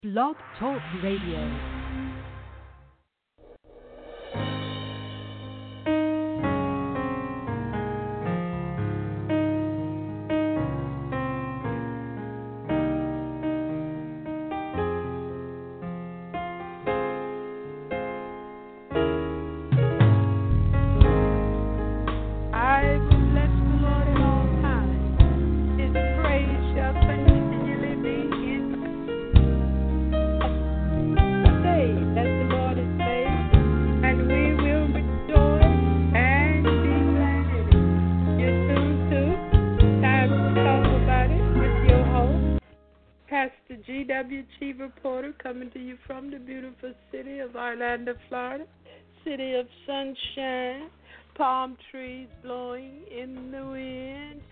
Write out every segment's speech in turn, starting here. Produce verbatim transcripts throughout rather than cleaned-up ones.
Blog Talk Radio. Reporter coming to you from the beautiful city of Orlando, Florida, city of sunshine, palm trees blowing in the wind.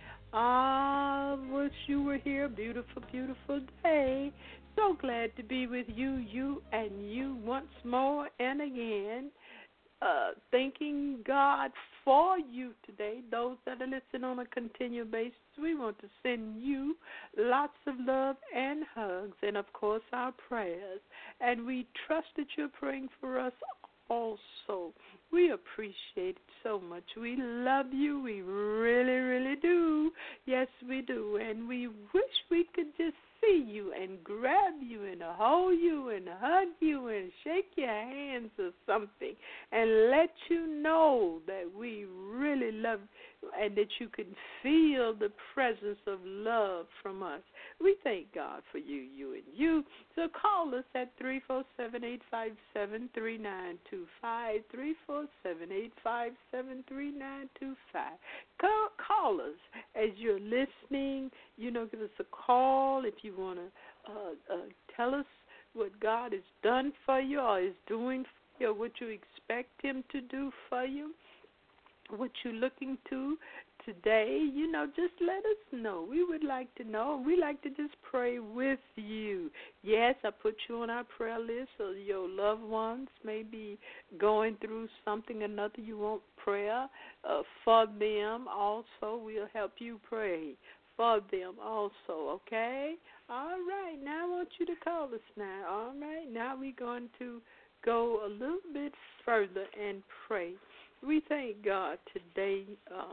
I wish you were here. Beautiful, beautiful day. So glad to be with you, you and you once more and again. Uh, thanking God for you today. Those that are listening on a continual basis, we want to send you lots of love and hugs and, of course, our prayers. And we trust that you're praying for us also. We appreciate it so much. We love you. We really, really do. Yes, we do. And we wish we could just see you and grab you and hold you and hug you and shake your hands or something and let you know that we really love you and that you can feel the presence of love from us. We thank God for you, you and you. So call us at three four seven, eight five seven, three nine two five, three four seven, eight five seven, three nine two five. Call, call us as you're listening. You know, give us a call if you want to uh, uh, tell us what God has done for you or is doing for you or what you expect him to do for you, what you're looking to today. You know, just let us know. We would like to know. We like to just pray with you. Yes, I put you on our prayer list so your loved ones may be going through something or another. You want prayer uh, for them also. We'll help you pray for them also, okay? All right, now I want you to call us now. All right, now we're going to go a little bit further and pray. We thank God today um,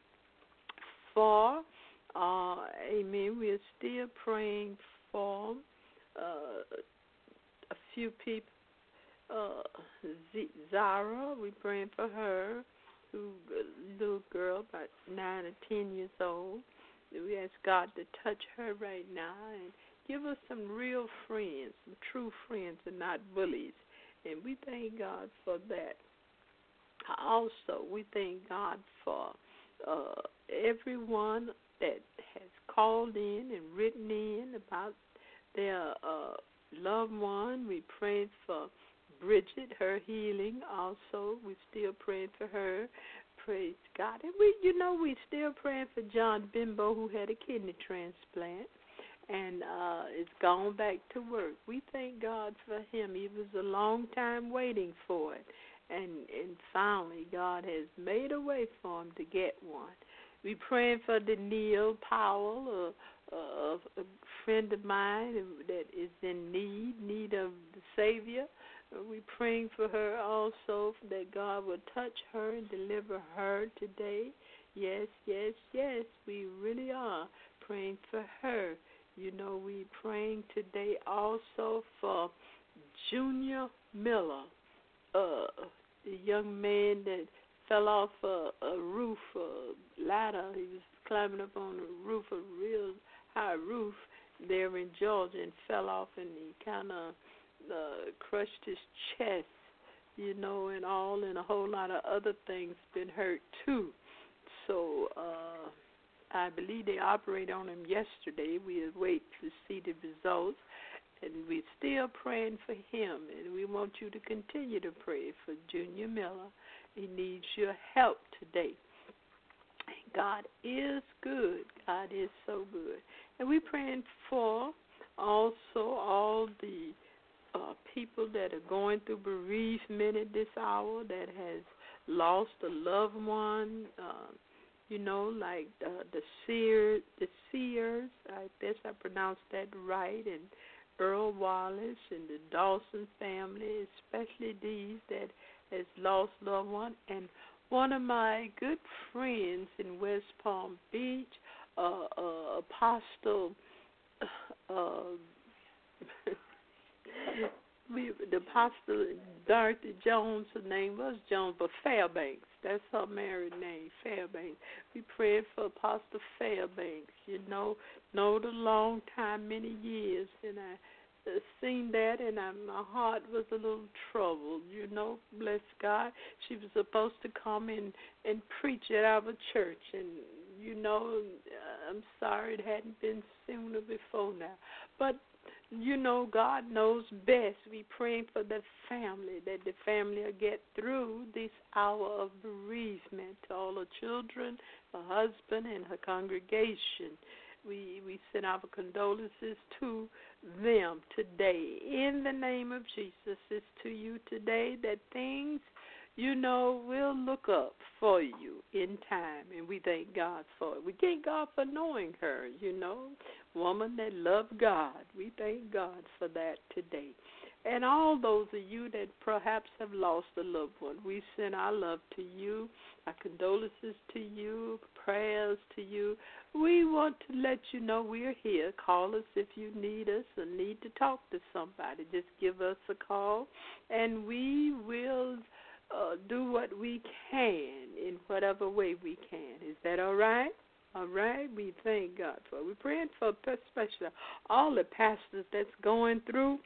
for, uh, amen, we are still praying for uh, a few people. Uh, Z- Zara, we're praying for her, who a little girl, about nine or ten years old. We ask God to touch her right now and give us some real friends, some true friends and not bullies. And we thank God for that. Also, we thank God for uh, everyone that has called in and written in about their uh, loved one. We prayed for Bridget, her healing. Also, we're still praying for her. Praise God. And we, you know, we're still praying for John Bimbo, who had a kidney transplant and uh, is gone back to work. We thank God for him. He was a long time waiting for it. And, and finally, God has made a way for him to get one. We're praying for Danielle Powell, a, a, a friend of mine that is in need, need of the Savior. We're praying for her also that God will touch her and deliver her today. Yes, yes, yes, we really are praying for her. You know, we're praying today also for Junior Miller, uh, the young man that fell off a, a roof, a ladder. He was climbing up on a roof, a real high roof there in Georgia, and fell off, and he kind of uh, crushed his chest, you know, and all, and a whole lot of other things been hurt too. So uh, I believe they operated on him yesterday. We wait to see the results. And we're still praying for him, and we want you to continue to pray for Junior Miller. He needs your help today. And God is good. God is so good. And we're praying for also all the uh, people that are going through bereavement at this hour, that has lost a loved one, uh, you know, like uh, the seer, the seers. I guess I pronounced that right, and Earl Wallace and the Dawson family, especially these that has lost loved one, and one of my good friends in West Palm Beach, uh, uh, Apostle. Uh, we, the Apostle Dorothy Jones, her name was Jones, but Fairbanks. That's her married name, Fairbanks. We prayed for Apostle Fairbanks. You know, know the long time, many years, and I uh, seen that, and I, my heart was a little troubled. You know, bless God. She was supposed to come in and preach at our church, and you know, I'm sorry it hadn't been sooner before now, but you know, God knows best. We praying for the family, that the family will get through this hour of bereavement. To all her children, her husband, and her congregation, we we send our condolences to them today. In the name of Jesus, it's to you today that things, you know, will look up for you in time, and we thank God for it. We thank God for knowing her, you know, woman that loved God. We thank God for that today. And all those of you that perhaps have lost a loved one, we send our love to you, our condolences to you, prayers to you. We want to let you know we're here. Call us if you need us or need to talk to somebody. Just give us a call, and we will uh, do what we can in whatever way we can. Is that all right? All right, we thank God for it. We're praying for especially all the pastors that's going through,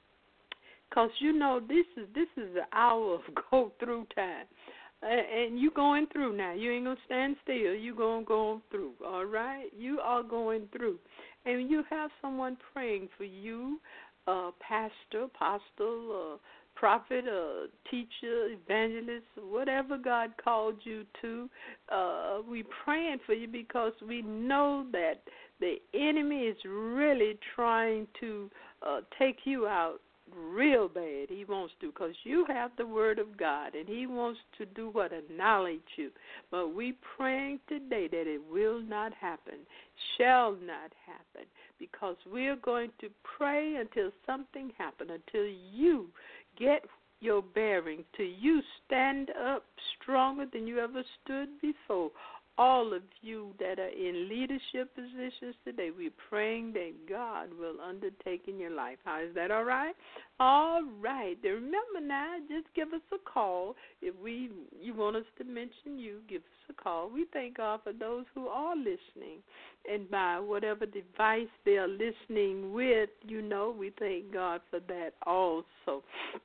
because, you know, this is this is the hour of go-through time. Uh, and you going through now. You ain't going to stand still. You going to go through, all right? You are going through. And you have someone praying for you, uh, pastor, apostle, uh, prophet, uh, teacher, evangelist, whatever God called you to. Uh, we praying for you because we know that the enemy is really trying to uh, take you out real bad. He wants to, because you have the word of God, and he wants to do what? Annihilate you. But we praying today that it will not happen, shall not happen, because we're going to pray until something happens, until you get your bearing, till you stand up stronger than you ever stood before. All of you that are in leadership positions today, we're praying that God will undertake in your life. How is that all right? All right. Then remember now, just give us a call. If we you want us to mention you, give us a call. We thank God for those who are listening. And by whatever device they are listening with, you know, we thank God for that also.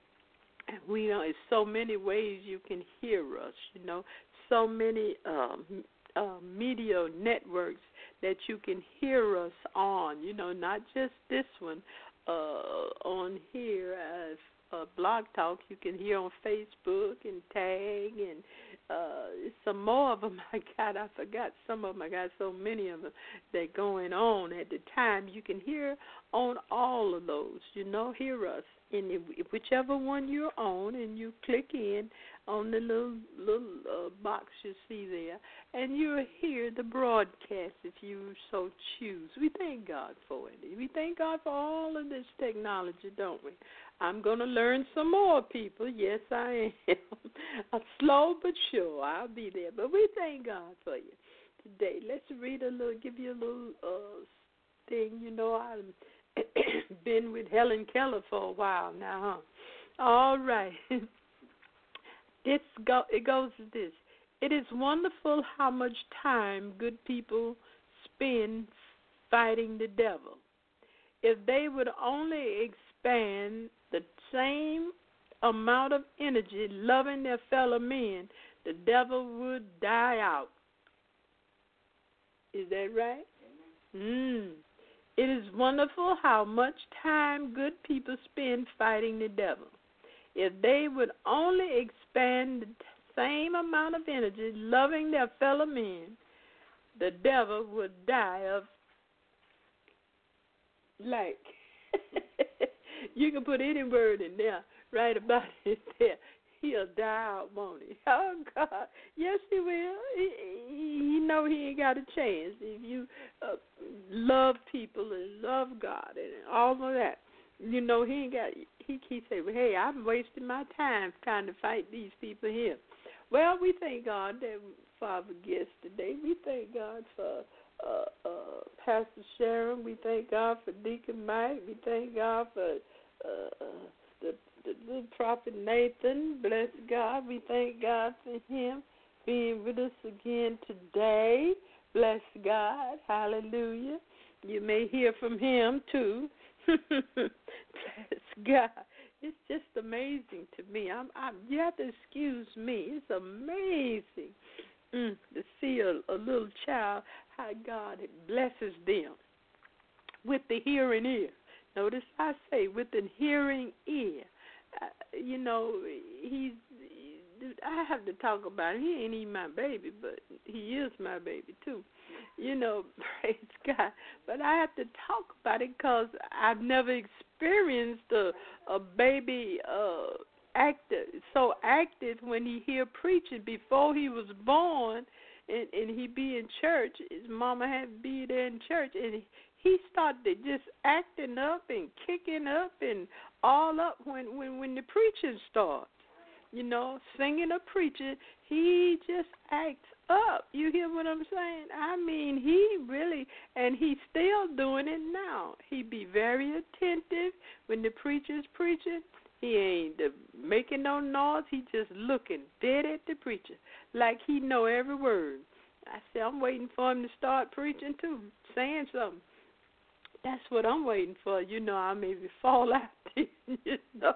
And we know there's so many ways you can hear us, you know, so many um Uh, media networks that you can hear us on, you know, not just this one uh, on here as uh, Blog Talk. You can hear on Facebook and Tag and uh, some more of them I got. I forgot some of them. I got so many of them that going on at the time. You can hear on all of those, you know, hear us in whichever one you're on, and you click in on the little little uh, box you see there, and you'll hear the broadcast if you so choose. We thank God for it. We thank God for all of this technology, don't we? I'm going to learn some more, people. Yes, I am. Slow but sure. I'll be there. But we thank God for you today. Let's read a little, give you a little uh, thing. You know, I've been with Helen Keller for a while now, huh? All right. It's go, it goes to this. It is wonderful how much time good people spend fighting the devil. If they would only expand the same amount of energy loving their fellow men, the devil would die out. Is that right? Mm. It is wonderful how much time good people spend fighting the devil. If they would only expand the same amount of energy loving their fellow men, the devil would die of like. You can put any word in there, right about it there. He'll die out, won't he? Oh, God. Yes, he will. He, he, he know he ain't got a chance if you uh, love people and love God and all of that. You know, he ain't got. He he say, well, hey, I'm wasting my time trying to fight these people here. Well, we thank God that for our guests today. We thank God for uh, uh, Pastor Sharon. We thank God for Deacon Mike. We thank God for uh, the, the little prophet Nathan. Bless God. We thank God for him being with us again today. Bless God. Hallelujah. You may hear from him, too. Bless God. It's just amazing to me. I'm, I'm, you have to excuse me. It's amazing mm, to see a, a little child, how God blesses them with the hearing ear. Notice I say with the hearing ear. Uh, you know, he's. I have to talk about him. He ain't even my baby, but he is my baby too. You know, praise God. But I have to talk about it because I've never experienced a, a baby uh, active, so active when he hear preaching. Before he was born and, and he be in church, his mama had to be there in church, and he started just acting up and kicking up and all up when, when, when the preaching starts. You know, singing or preaching, he just acts up. You hear what I'm saying? I mean, he really, and he's still doing it now. He be very attentive when the preacher's preaching. He ain't uh, making no noise. He just looking dead at the preacher like he know every word. I say, I'm waiting for him to start preaching too, saying something. That's what I'm waiting for. You know, I maybe fall out, you know.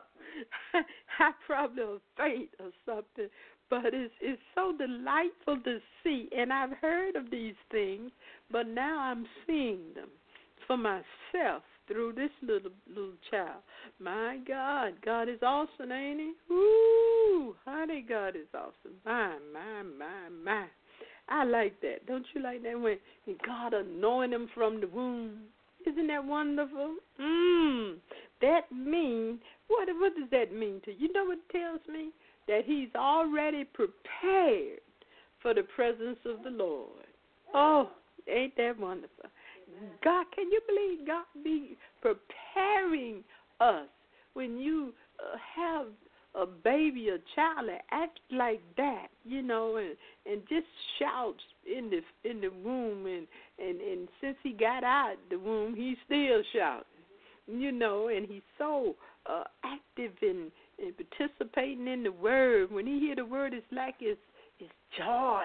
I probably will faint or something. But it's it's so delightful to see. And I've heard of these things, but now I'm seeing them for myself through this little little child. My God, God is awesome, ain't he? Ooh, honey, God is awesome. My, my, my, my. I like that. Don't you like that when God anointed him from the womb? Isn't that wonderful? Mmm. That means, what, what does that mean to you? You know what it tells me? That he's already prepared for the presence of the Lord. Oh, ain't that wonderful? God, can you believe God be preparing us when you uh, have a baby, a child that acts like that, you know, and, and just shouts in the in the womb, and, and, and since he got out the womb, he's still shouting, you know, and he's so uh, active in, in participating in the word. When he hear the word, it's like it's, it's joy.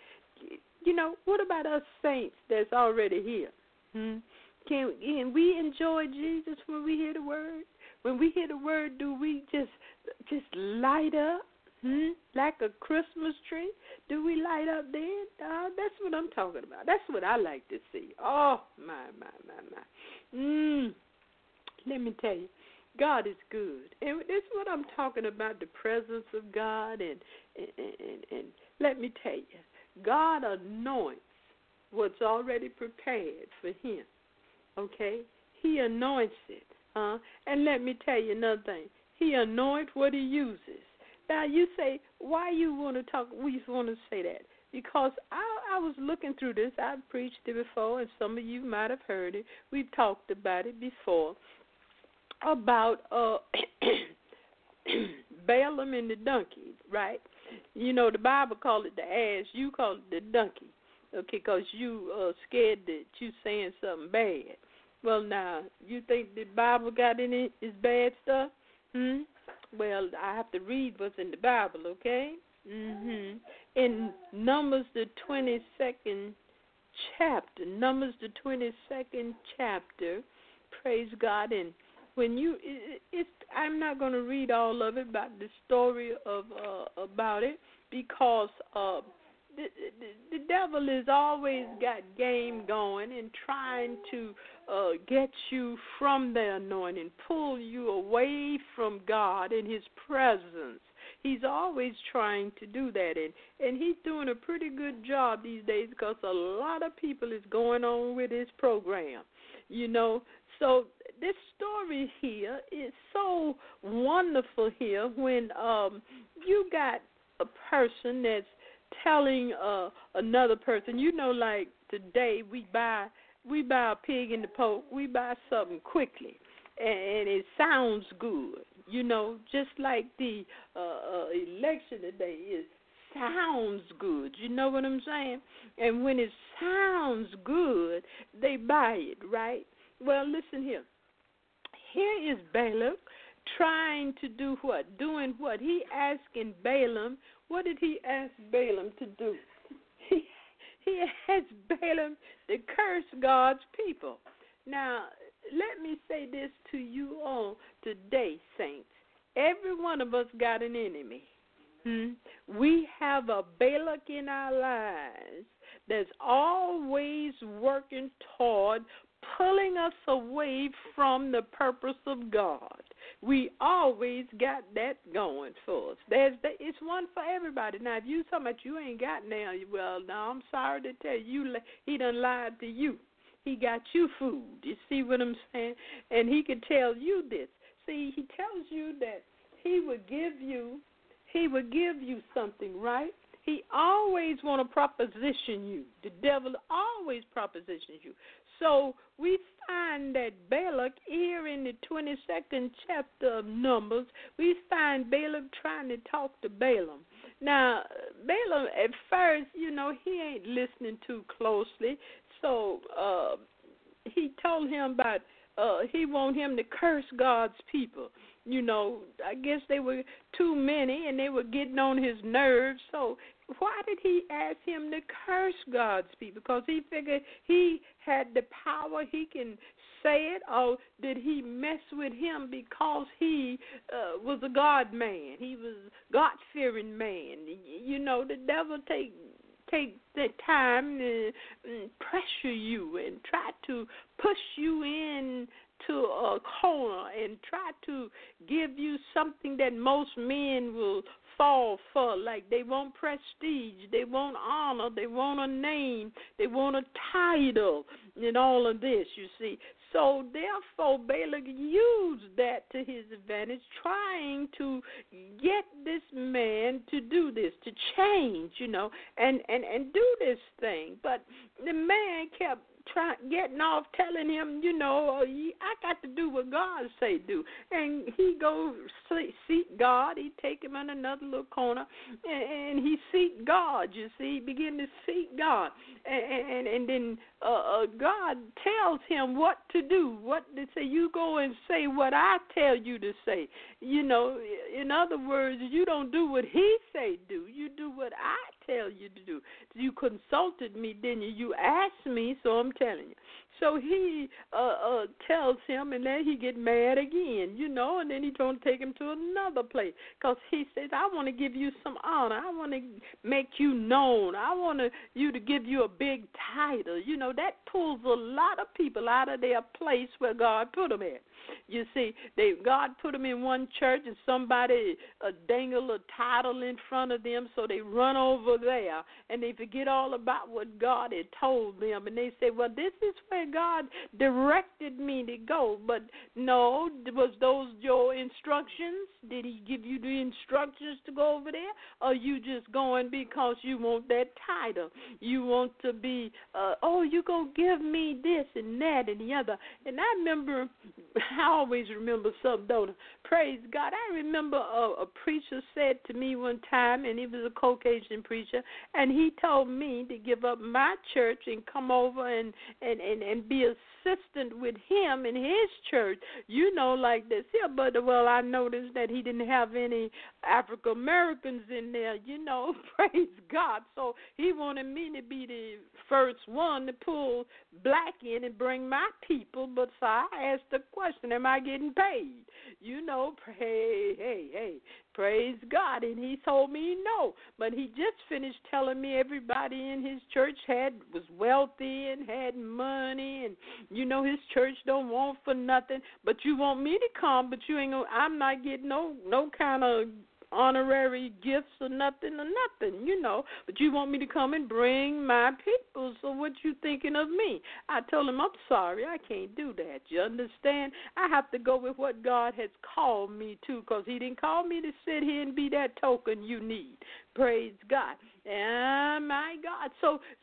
You know, what about us saints that's already here? Hmm? Can, can we enjoy Jesus when we hear the word? When we hear the word, do we just just light up hmm? like a Christmas tree? Do we light up then? Uh, that's what I'm talking about. That's what I like to see. Oh, my, my, my, my. Mm. Let me tell you, God is good. And this is what I'm talking about, the presence of God. And, and, and, and let me tell you, God anoints what's already prepared for him. Okay? He anoints it. Uh, and let me tell you another thing. He anoints what he uses. Now, you say, why you want to talk, we want to say that? Because I, I was looking through this. I've preached it before, and some of you might have heard it. We've talked about it before, about uh, Balaam and the donkey, right? You know, the Bible called it the ass. You call it the donkey, okay, because you uh, scared that you saying something bad. Well, now, you think the Bible got any is bad stuff? Hmm? Well, I have to read what's in the Bible, okay? Mm-hmm. In Numbers, the twenty-second chapter, Numbers, the twenty-second chapter, praise God. And when you, it, it's, I'm not going to read all of it about the story of uh, about it because uh, the, the, the devil has always got game going and trying to uh, get you from the anointing, pull you away from God and his presence. He's always trying to do that, and, and he's doing a pretty good job these days because a lot of people is going on with his program, you know. So this story here is so wonderful here when um, you got a person that's telling uh, another person, you know, like today we buy we buy a pig in the poke, we buy something quickly. and it sounds good. You know, just like the uh, uh, election today is sounds good. You know what I'm saying? And when it sounds good, they buy it, right? Well, listen here. Here is Balak trying to do what? Doing what? He asking Balaam. What did he ask Balaam to do? He, he asked Balaam to curse God's people. Now, let me say this to you all today, saints. Every one of us got an enemy. Hmm? We have a Balak in our lives that's always working toward pulling us away from the purpose of God. We always got that going for us. There's the, it's one for everybody. Now, if you talking about you ain't got now, well, now I'm sorry to tell you, he done lied to you. He got you food. You see what I'm saying? And he can tell you this. See, he tells you that he would give you, he would give you something, right? He always want to proposition you. The devil always propositions you. So we find that Balak here in the twenty-second chapter of Numbers, we find Balak trying to talk to Balaam. Now, Balaam, at first, you know, he ain't listening too closely. So uh, he told him about uh, he want him to curse God's people. You know, I guess they were too many and they were getting on his nerves. So why did he ask him to curse God's people? Because he figured he had the power, he can say it, or did he mess with him because he uh, was a God man? He was a God-fearing man. You know, the devil take take the time to pressure you and try to push you in to a corner and try to give you something that most men will fall for. Like they want prestige, they want honor, they want a name, they want a title and all of this, you see. So therefore, Balak used that to his advantage, trying to get this man to do this, to change, you know, and, and, and do this thing. But the man kept trying, getting off, telling him, you know, I got to do what God say do. And he go seek God. He take him in another little corner, and, and he seek God, you see. He begin to seek God. And, and, and then uh, uh, God tells him what to do, what to say. You go and say what I tell you to say. You know, in other words, you don't do what he say do. You do what I tell you to do. You consulted me, didn't you? You asked me, so I'm telling you. So he uh, uh, tells him, and then he get mad again, you know, and then he's going to take him to another place because he says, I want to give you some honor. I want to make you known. I want to, you to give you a big title. You know, that pulls a lot of people out of their place where God put them at. You see, they God put them in one church and somebody uh, dangle a title in front of them, so they run over there and they forget all about what God had told them. And they say, well, this is where God directed me to go. But no, was those your instructions? Did he give you the instructions to go over there? Or you just going because you want that title? You want to be, uh, oh, you go give me this and that and the other. And I remember, I always remember something, don't I? Praise God. I remember a, a preacher said to me one time, and he was a Caucasian preacher, and he told me to give up my church and come over and, and, and, and be assistant with him in his church, you know, like this here. But, well, I noticed that he didn't have any African Americans in there, you know, praise God. So he wanted me to be the first one to pull black in and bring my people. But so I asked the question, am I getting paid? You know, hey, hey, hey, praise God. And he told me no. But he just finished telling me everybody in his church had was wealthy and had money, and you know his church don't want for nothing. But you want me to come, but you ain't gonna, I'm not getting no no kind of honorary gifts or nothing or nothing, you know, but you want me to come and bring my people, so what you thinking of me? I told him, I'm sorry, I can't do that. You understand? I have to go with what God has called me to, because he didn't call me to sit here and be that token you need. Praise God. And my God. So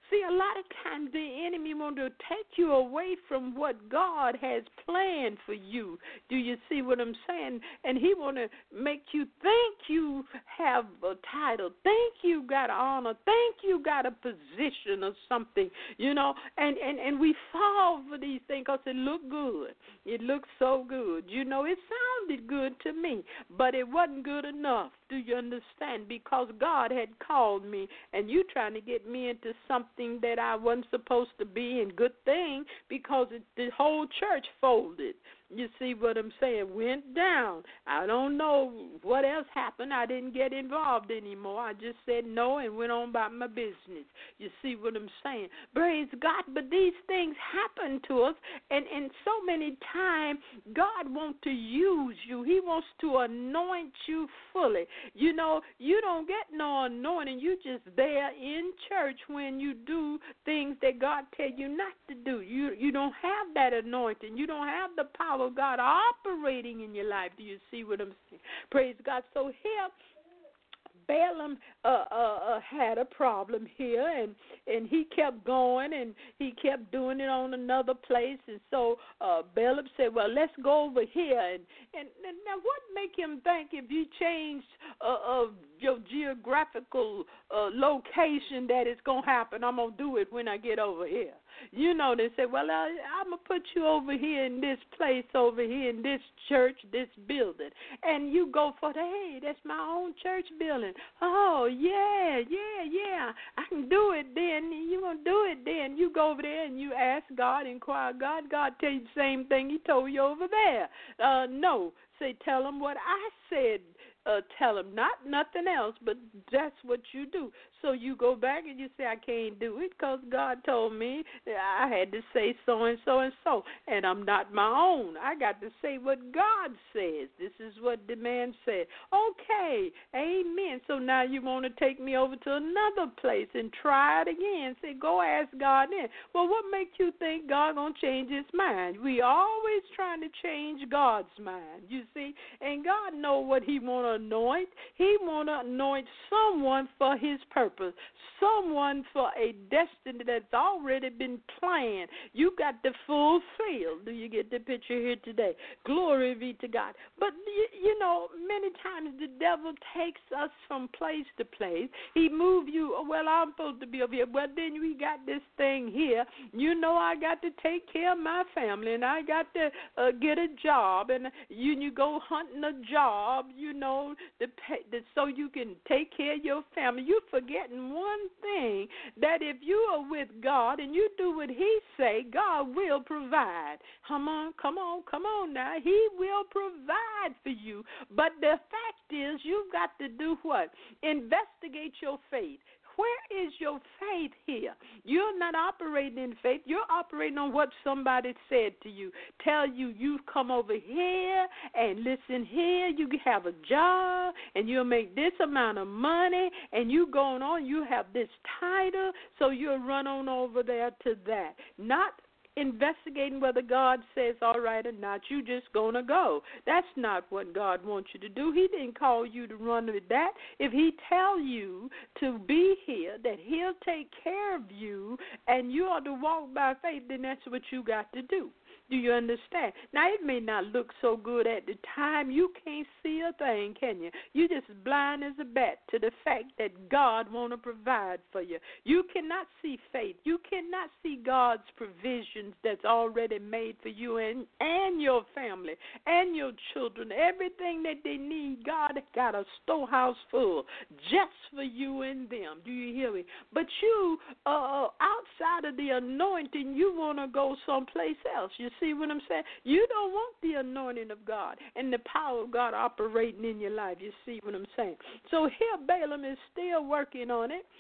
See, a lot of times the enemy want to take you away from what God has planned for you. Do you see what I'm saying? And he want to make you think you have a title, think you got honor, think you got a position or something, you know. And, and, and we fall for these things because it look good. It looks so good. You know, it sounded good to me, but it wasn't good enough. Do you understand? Because God had called me, and you trying to get me into something that I wasn't supposed to be in. Good thing, because it, the whole church folded. You see what I'm saying? Went down. I don't know what else happened. I didn't get involved anymore. I just said no and went on about my business. You see what I'm saying? Praise God. But these things happen to us, and, and so many times God wants to use you. He wants to anoint you fully. You know, you don't get no anointing. You just there in church when you do things that God tell you not to do. You, you don't have that anointing. You don't have the power of God operating in your life. Do you see what I'm saying? Praise God. So here, Balaam uh, uh, uh, had a problem here, and, and he kept going, and he kept doing it on another place. And so uh, Balaam said, well, let's go over here. And, and, and now what make him think if you changed uh, uh, your geographical uh, location that it's going to happen? I'm going to do it when I get over here. You know, they say, well, I, I'm going to put you over here in this place, over here in this church, this building. And you go for the, hey, that's my own church building. Oh, yeah, yeah, yeah. I can do it then. You going to do it then. You go over there and you ask God, inquire God. God tell you the same thing he told you over there. Uh, no. Say, tell him what I said. Uh, tell him, not nothing else, but that's what you do. So you go back and you say, I can't do it because God told me I had to say so and so and so, and I'm not my own. I got to say what God says. This is what the man said. Okay, amen. So now you want to take me over to another place and try it again. Say, go ask God then. Well, what makes you think God going to change his mind? We always trying to change God's mind, you see, and God know what he want to anoint. He want to anoint someone for his purpose, someone for a destiny that's already been planned. You got the full field. Do you get the picture here today? Glory be to God. But, you, you know, many times the devil takes us from place to place. He move you, well, I'm supposed to be over here. Well, then we got this thing here. You know, I got to take care of my family, and I got to uh, get a job, and you, you go hunting a job, you know, The, the, so you can take care of your family. You're forgetting one thing, that if you are with God and you do what he say, God will provide. Come on, come on, come on now. He will provide for you. But the fact is, you've got to do what? Investigate your faith. Where is your faith here? You're not operating in faith. You're operating on what somebody said to you. Tell you, you come over here and listen here. You have a job and you'll make this amount of money, and you going on, you have this title, so you'll run on over there to that. Not investigating whether God says all right or not. You just going to go. That's not what God wants you to do. He didn't call you to run with that. If he tell you to be here, that he'll take care of you, and you ought to walk by faith, then that's what you got to do. Do you understand? Now, it may not look so good at the time. You can't see a thing, can you? You're just blind as a bat to the fact that God want to provide for you. You cannot see faith. You cannot see God's provisions that's already made for you and, and your family and your children. Everything that they need, God got a storehouse full just for you and them. Do you hear me? But you, uh, outside of the anointing, you want to go someplace else. You see what I'm saying? You don't want the anointing of God and the power of God operating in your life. You see what I'm saying? So here Balaam is still working on it.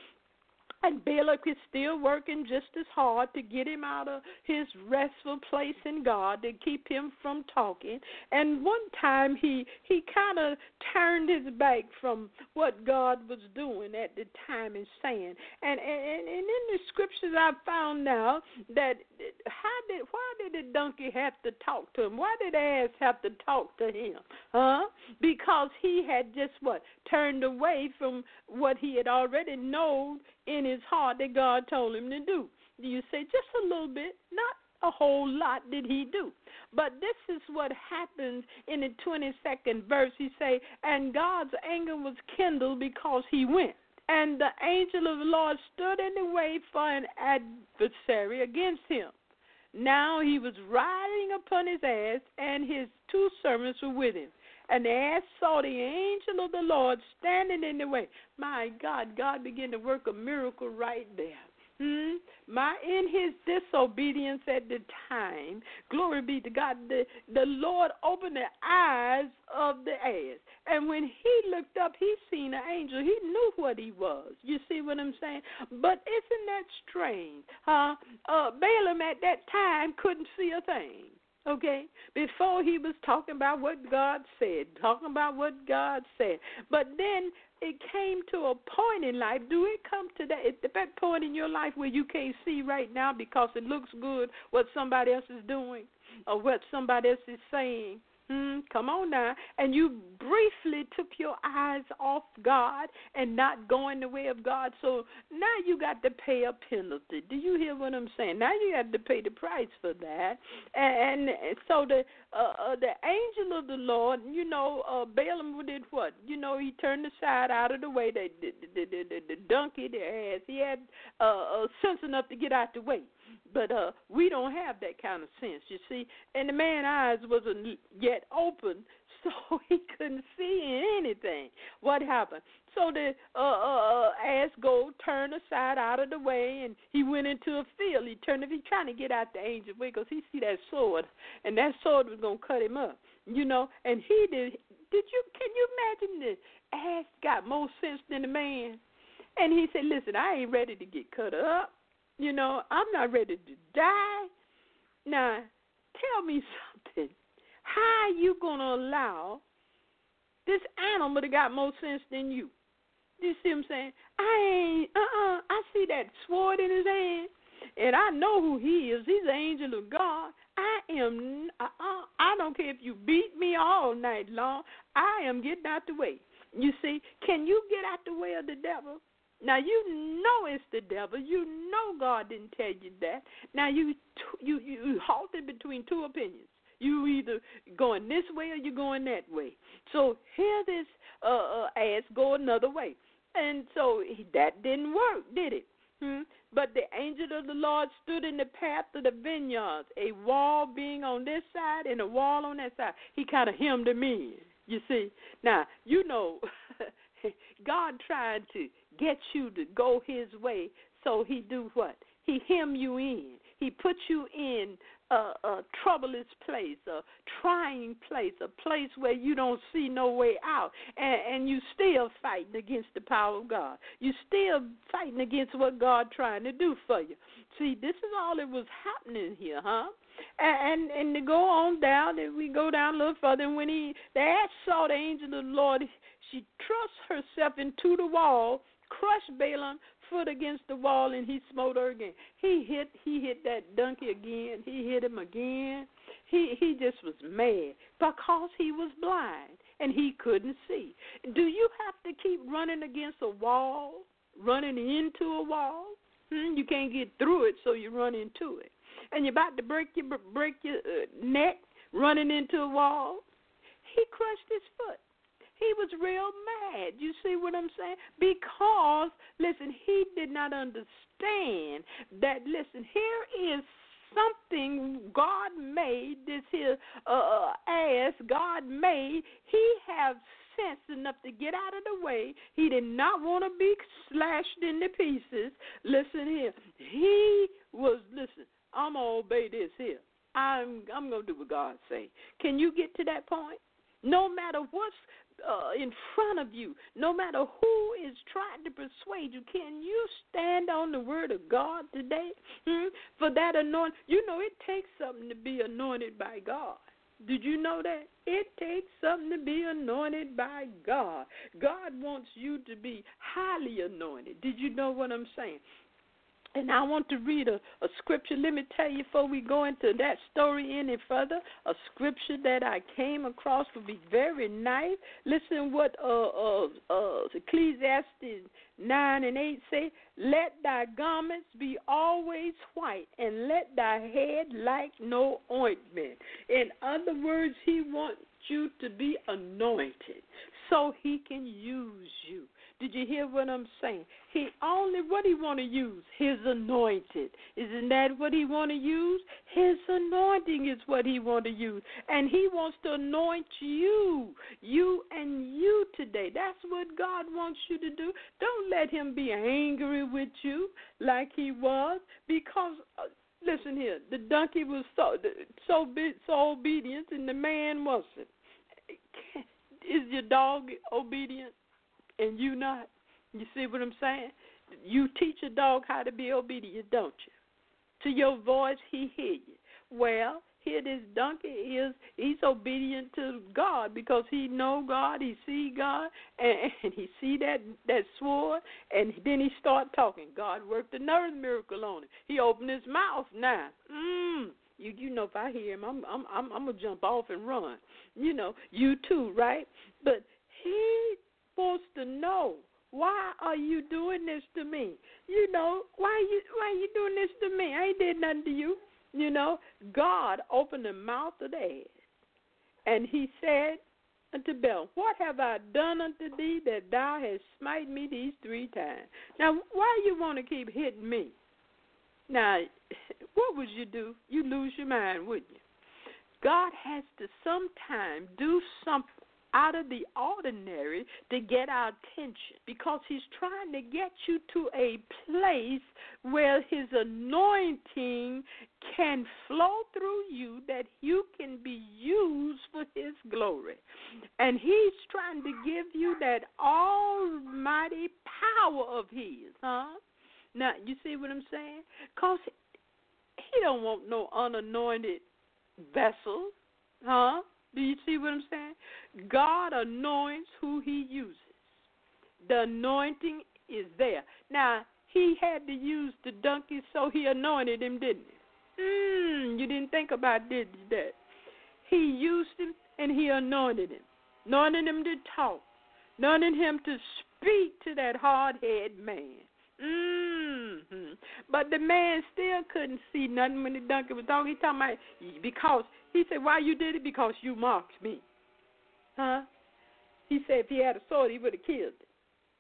And Balak is still working just as hard to get him out of his restful place in God, to keep him from talking. And one time he he kind of turned his back from what God was doing at the time and saying. And, and, and in the scriptures I found now that how did why did the donkey have to talk to him? Why did the ass have to talk to him? Huh? Because he had just what? Turned away from what he had already known in his heart that God told him to do. You say just a little bit, not a whole lot did he do. But this is what happens in the twenty-second verse. He say, and God's anger was kindled because he went. And the angel of the Lord stood in the way for an adversary against him. Now he was riding upon his ass, and his two servants were with him. And the ass saw the angel of the Lord standing in the way. My God, God began to work a miracle right there. Hmm? My, in his disobedience at the time, glory be to God, the, the Lord opened the eyes of the ass. And when he looked up, he seen an angel. He knew what he was. You see what I'm saying? But isn't that strange? Huh? Uh, Balaam at that time couldn't see a thing. Okay? Before he was talking about what God said, talking about what God said. But then it came to a point in life. Do it come to that, at that point in your life where you can't see right now because it looks good what somebody else is doing or what somebody else is saying? Hmm, come on now. And you briefly took your eyes off God and not going the way of God. So now you got to pay a penalty. Do you hear what I'm saying? Now you have to pay the price for that. And, and so the uh, uh, the angel of the Lord, you know, uh, Balaam did what? You know, he turned aside out of the way. The, the, the, the, the, the donkey, the ass, he had uh, uh, sense enough to get out the way. But uh, we don't have that kind of sense, you see. And the man's eyes wasn't yet open, so he couldn't see anything. What happened? So the uh, uh, ass goat turned aside out of the way, and he went into a field. He turned, he trying to get out the angel's way because he see that sword, and that sword was going to cut him up, you know. And he did, did you, can you imagine the ass got more sense than the man? And he said, listen, I ain't ready to get cut up. You know, I'm not ready to die. Now, tell me something. How are you going to allow this animal that got more sense than you? You see what I'm saying? I ain't, uh-uh, I see that sword in his hand, and I know who he is. He's an angel of God. I am, uh-uh, I don't care if you beat me all night long. I am getting out the way. You see, can you get out the way of the devil? Now, you know it's the devil. You know God didn't tell you that. Now, you you you halted between two opinions. You either going this way or you going that way. So here this uh, uh, ass go another way. And so that didn't work, did it? Hmm? But the angel of the Lord stood in the path of the vineyards, a wall being on this side and a wall on that side. He kind of hemmed them in, you see. Now, you know, God tried to get you to go his way, so he do what? He hem you in. He put you in a, a troublous place, a trying place, a place where you don't see no way out, and, and you still fighting against the power of God. You still fighting against what God trying to do for you. See, this is all that was happening here, huh? And, and and to go on down, and we go down a little further, and when he, the ass saw the angel of the Lord, she thrust herself into the wall, crushed Balaam foot against the wall, and he smote her again. He hit he hit that donkey again. He hit him again. He he just was mad because he was blind and he couldn't see. Do you have to keep running against a wall, running into a wall? Hmm? You can't get through it, so you run into it. And you're about to break your break your uh, neck running into a wall. He crushed his foot. He was real mad. You see what I'm saying? Because, listen, he did not understand that, listen, here is something God made, this here uh, ass God made. He have sense enough to get out of the way. He did not want to be slashed into pieces. Listen here. He was, listen, I'm going to obey this here. I'm, I'm going to do what God say. Can you get to that point? No matter what's Uh, in front of you, no matter who is trying to persuade you, can you stand on the word of God today? Hmm? For that anointing, you know, it takes something to be anointed by God. Did you know that? It takes something to be anointed by God. God wants you to be highly anointed. Did you know what I'm saying? And I want to read a, a scripture. Let me tell you before we go into that story any further, a scripture that I came across would be very nice. Listen what uh, uh, uh, Ecclesiastes nine and eight say. Let thy garments be always white, and let thy head like no ointment. In other words, he wants you to be anointed so he can use you. Did you hear what I'm saying? He only, what he want to use? His anointed. Isn't that what he want to use? His anointing is what he want to use. And he wants to anoint you, you and you today. That's what God wants you to do. Don't let him be angry with you like he was, because, uh, listen here, the donkey was so, so, so obedient and the man wasn't. Is your dog obedient? And you not? You see what I'm saying? You teach a dog how to be obedient, don't you? To your voice, he hear you. Well, here this donkey is, he's obedient to God because he know God, he see God, and, and he see that, that sword, and then he start talking. God worked another miracle on it. He opened his mouth now. Mmm. You you know, if I hear him, I'm I'm I'm, I'm gonna jump off and run. You know, you too, right? But he supposed to know, why are you doing this to me? You know, why you why you doing this to me? I ain't did nothing to you. You know, God opened the mouth of the ass, and he said unto Balaam, what have I done unto thee that thou hast smite me these three times? Now, why you want to keep hitting me? Now, what would you do? You lose your mind, wouldn't you? God has to sometime do something out of the ordinary to get our attention, because he's trying to get you to a place where his anointing can flow through you, that you can be used for his glory. And he's trying to give you that almighty power of his, huh? Now, you see what I'm saying? Because he don't want no unanointed vessel, huh? Do you see what I'm saying? God anoints who he uses. The anointing is there. Now, he had to use the donkey, so he anointed him, didn't he? Mm, you didn't think about did you, that? He used him, and he anointed him. Anointed him to talk. Anointed him to speak to that hard-headed man. Mm-hmm. But the man still couldn't see nothing when the donkey was talking. He talking about, because, he said, why you did it? Because you mocked me. Huh? He said if he had a sword, he would have killed him.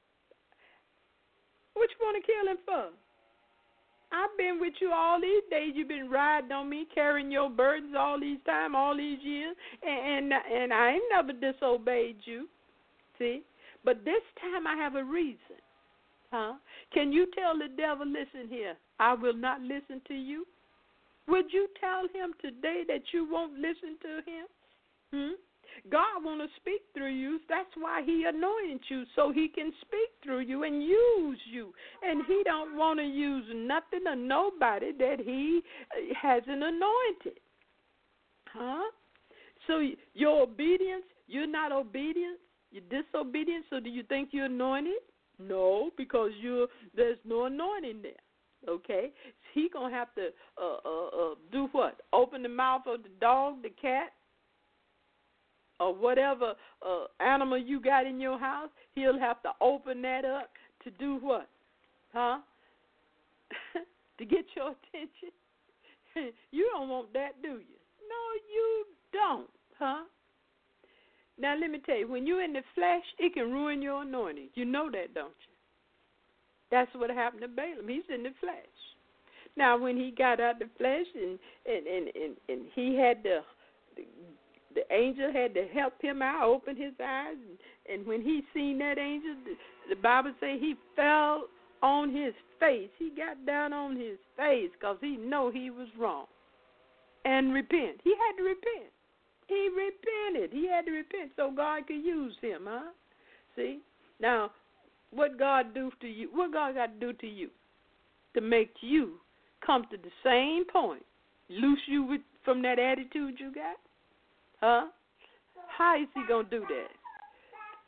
What you want to kill him for? I've been with you all these days. You've been riding on me, carrying your burdens all these time, all these years, and, and, and I ain't never disobeyed you. See? But this time I have a reason. Huh? Can you tell the devil, listen here, I will not listen to you? Would you tell him today that you won't listen to him? Hmm? God want to speak through you. That's why he anointed you, so he can speak through you and use you. And he don't want to use nothing or nobody that he hasn't anointed. Huh? So your obedience, you're not obedient, you're disobedient, so do you think you're anointed? No, because you're, there's no anointing there, okay? He going to have to uh, uh, uh, do what? Open the mouth of the dog, the cat, or whatever uh, animal you got in your house. He'll have to open that up to do what? Huh? To get your attention? You don't want that, do you? No, you don't, huh? Now, let me tell you, when you're in the flesh, it can ruin your anointing. You know that, don't you? That's what happened to Balaam. He's in the flesh. Now, when he got out the flesh and and, and, and, and he had the, the the angel had to help him out, open his eyes, and, and when he seen that angel, the, the Bible say he fell on his face. He got down on his face because he know he was wrong and repent. He had to repent. He repented. He had to repent so God could use him, huh? See? Now, what God do to you, what God got to do to you to make you come to the same point, loose you with, from that attitude you got? Huh? How is he going to do that?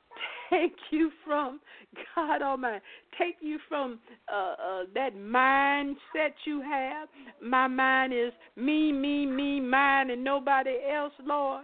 take you from, God Almighty, take you from uh, uh, that mindset you have. My mind is me, me, me, mine, and nobody else, Lord.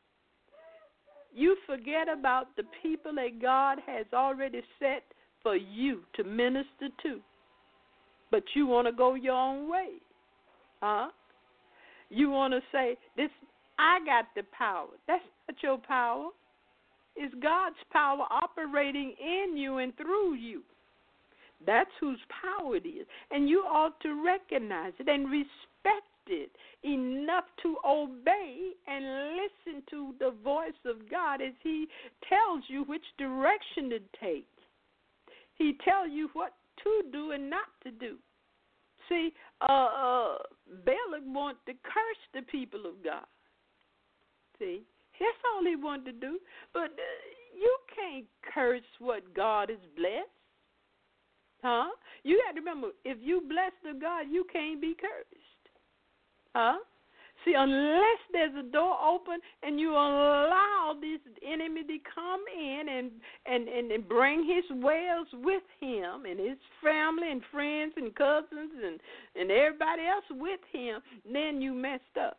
You forget about the people that God has already set for you to minister to. But you want to go your own way. Huh? You want to say, "This, I got the power." That's not your power. It's God's power operating in you and through you. That's whose power it is. And you ought to recognize it and respect it enough to obey and listen to the voice of God as He tells you which direction to take. He tells you what to do and not to do. See, uh, uh, Balak wanted to curse the people of God. See, that's all he wanted to do. But uh, you can't curse what God has blessed. Huh? You got to remember, if you bless the God, you can't be cursed. Huh? See, unless there's a door open and you allow this enemy to come in and, and, and, and bring his wares with him and his family and friends and cousins and, and everybody else with him, then you messed up.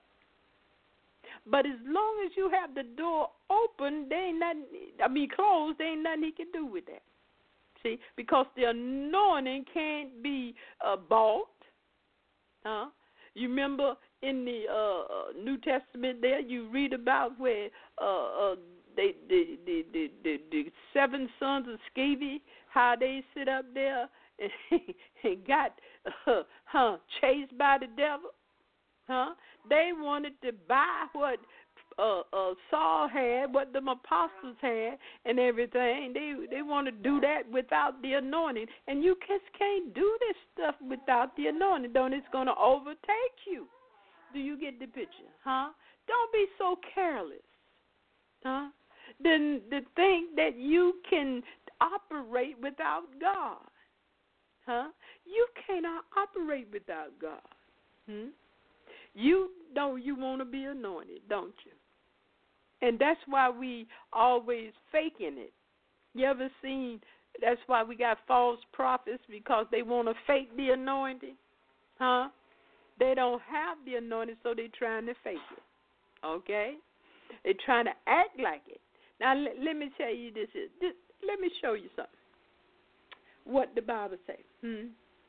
But as long as you have the door open, there ain't nothing, I mean closed, there ain't nothing he can do with that. See, because the anointing can't be uh, bought. Huh? You remember in the uh, New Testament there, you read about where uh, uh, they, the, the, the, the, the seven sons of Sceva, how they sit up there and, and got uh, huh, chased by the devil. Huh? They wanted to buy what uh, uh, Saul had, what them apostles had, and everything. They they want to do that without the anointing, and you just can't do this stuff without the anointing. Don't it's going to overtake you? Do you get the picture? Huh? Don't be so careless. Huh? Then to think that you can operate without God. Huh? You cannot operate without God. Hmm? You know you want to be anointed, don't you? And that's why we always faking it. You ever seen, that's why we got false prophets, because they want to fake the anointing? Huh? They don't have the anointing, so they're trying to fake it. Okay? They're trying to act like it. Now, let, let me tell you this, this. Let me show you something. What the Bible says. Hmm?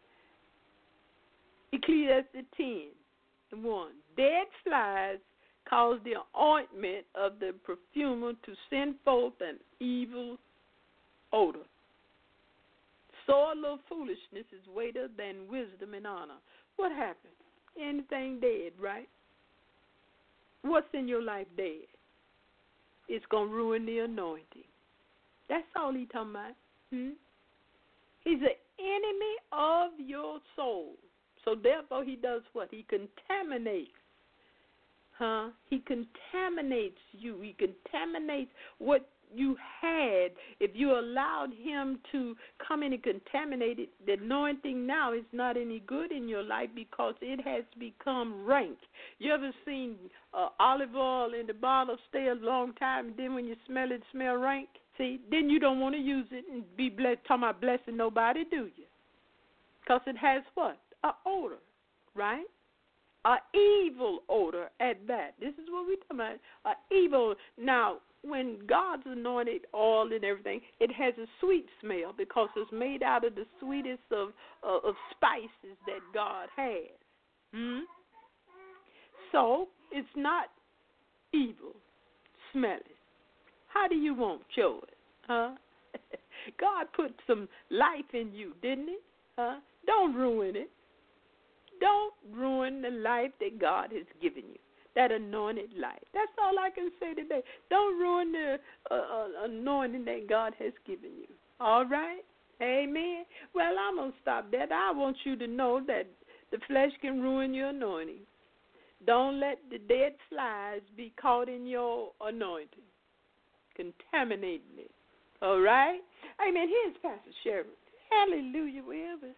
Ecclesiastes ten. One, dead flies cause the ointment of the perfumer to send forth an evil odor. So a little foolishness is weightier than wisdom and honor. What happened? Anything dead, right? What's in your life dead? It's going to ruin the anointing. That's all he's talking about. Hmm? He's an enemy of your soul. So therefore, he does what? He contaminates. Huh? He contaminates you. He contaminates what you had. If you allowed him to come in and contaminate it, the anointing now is not any good in your life because it has become rank. You ever seen uh, olive oil in the bottle stay a long time, and then when you smell it, smell rank? See, then you don't want to use it and be blessed, talking about blessing nobody, do you? Because it has what? An odor, right? An evil odor at that. This is what we're talking about. An evil. Now, when God's anointed oil and everything, it has a sweet smell because it's made out of the sweetest of uh, of spices that God has. Hmm? So it's not evil. Smell it. How do you want yours? Huh? God put some life in you, didn't he? Huh? Don't ruin it. Don't ruin the life that God has given you, that anointed life. That's all I can say today. Don't ruin the uh, uh, anointing that God has given you. All right? Amen. Well, I'm going to stop that. I want you to know that the flesh can ruin your anointing. Don't let the dead flies be caught in your anointing, contaminating it. All right? Amen. Here's Pastor Sharon. Hallelujah. Wherever.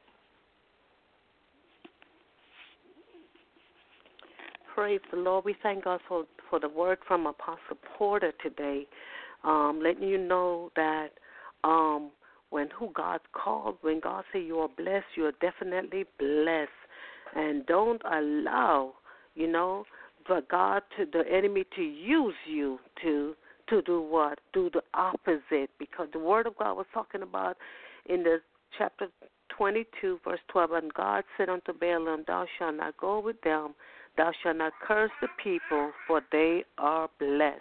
Praise the Lord. We thank God for, for the word from Apostle Porter today, um, letting you know that um, when who God called, when God say you are blessed, you are definitely blessed. And don't allow, you know, for God to the enemy to use you to to do what? Do the opposite. Because the word of God was talking about in the chapter twenty-two, verse twelve, and God said unto Balaam, thou shalt not go with them, thou shalt not curse the people, for they are blessed.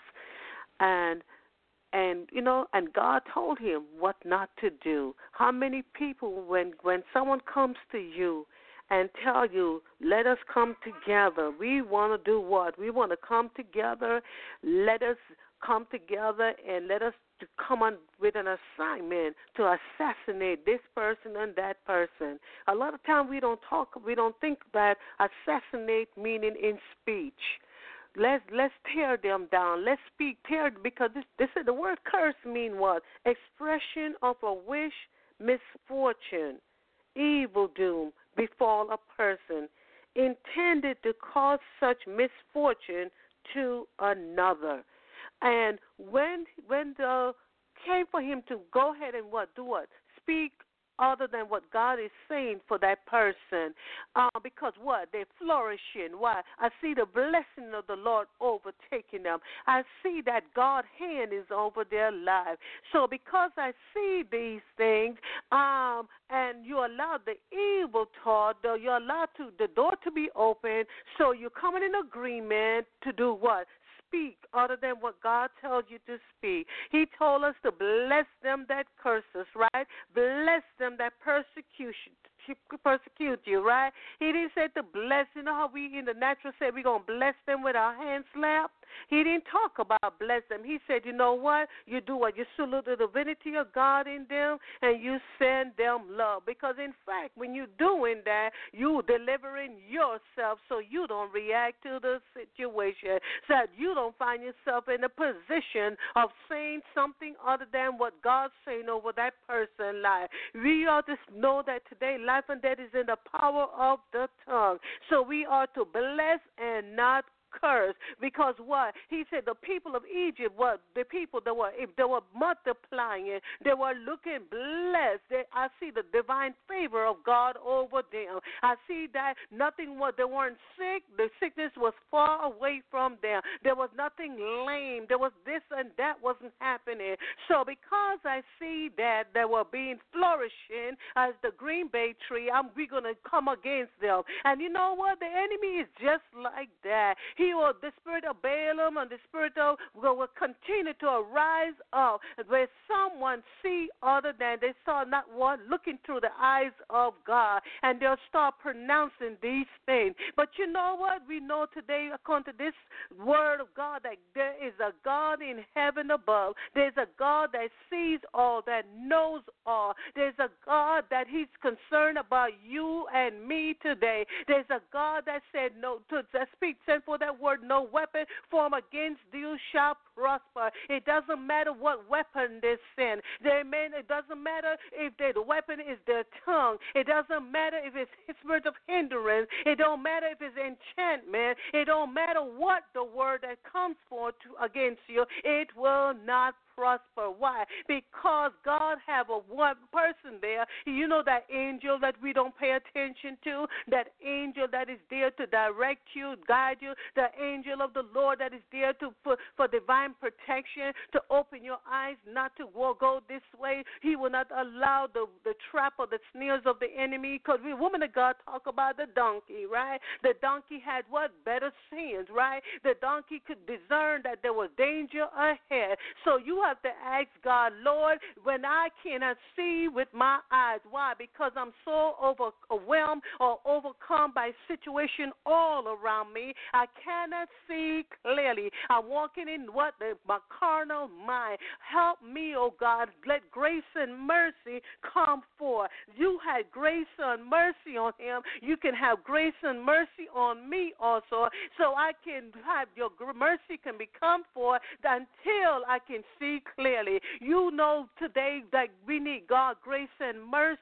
And And, you know, and God told him what not to do. How many people, when, when someone comes to you and tell you, let us come together, we want to do what? We want to come together, let us come together and let us to come on with an assignment to assassinate this person and that person. A lot of time we don't talk, we don't think that assassinate meaning in speech. Let's let's tear them down. Let's speak tear because this this is the word curse mean what? Expression of a wish, misfortune, evil doom befall a person, intended to cause such misfortune to another. And when when the came for him to go ahead and what do what? Speak other than what God is saying for that person. Uh, because what? They're flourishing. Why? I see the blessing of the Lord overtaking them. I see that God's hand is over their life. So because I see these things, um, and you allow the evil thought, you allow to, the door to be open, so you're coming in agreement to do what? Speak other than what God tells you to speak. He told us to bless them that curse us, right? Bless them that persecution persecute you, right? He didn't say to bless. You know how we in the natural said we're going to bless them with our hands slapped? He didn't talk about bless them. He said, you know what? You do what? You salute the divinity of God in them, and you send them love. Because, in fact, when you're doing that, you're delivering yourself so you don't react to the situation, so that you don't find yourself in a position of saying something other than what God's saying over that person's life. We ought to know that today life and death is in the power of the tongue. So we are to bless and not curse, because what he said, the people of Egypt were the people that were, if they were multiplying it, they were looking blessed. They, I see the divine favor of God over them. I see that nothing was, they weren't sick. The sickness was far away from them. There was nothing lame. There was this and that wasn't happening. So because I see that they were being flourishing as the green bay tree, I'm we're gonna come against them. And you know what? The enemy is just like that. He will, the spirit of Balaam and the spirit of will, will continue to arise up where someone see other than they saw not one looking through the eyes of God, and they'll start pronouncing these things. But you know what? We know today, according to this word of God, that there is a God in heaven above. There's a God that sees all, that knows all. There's a God that he's concerned about you and me today. There's a God that said no to, to speak, send for that word, no weapon formed against you shall prosper. It doesn't matter what weapon they send. They may, it doesn't matter if they, the weapon is their tongue. It doesn't matter if it's spirit of hindrance. It don't matter if it's enchantment. It don't matter what the word that comes forth to, against you. It will not prosper. Why? Because God have a one person there. You know that angel that we don't pay attention to, that angel that is there to direct you, guide you, the angel of the Lord that is there to for, for divine protection, to open your eyes not to go, go this way. He will not allow the, the trap or the snares of the enemy, because we women of God talk about the donkey, right? The donkey had what? Better sense, right? The donkey could discern that there was danger ahead. So you have to ask God, Lord, when I cannot see with my eyes. Why? Because I'm so overwhelmed or overcome by situation all around me. I cannot see clearly. I'm walking in what? The, my carnal mind. Help me, oh God. Let grace and mercy come forth. You had grace and mercy on him. You can have grace and mercy on me also, so I can have your mercy can become forth until I can see clearly. You know today that we need God grace and mercy